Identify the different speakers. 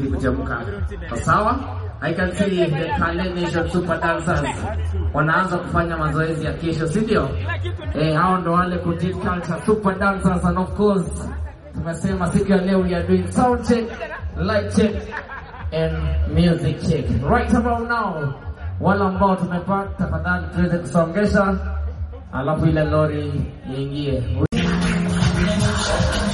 Speaker 1: kuchemka. Sawa? I can see the Kale Nation Super Dancers wanaanza kufanya mazoezi ya kesho, si ndio? Hao ndo wale Kutit Culture Super Dancers, and of course tumesema siku ya leo we are doing sound check, light check and music check. Right about now, wala ambao tumepata, tafadhali tuweze kusongesha alafu ile lori iingie.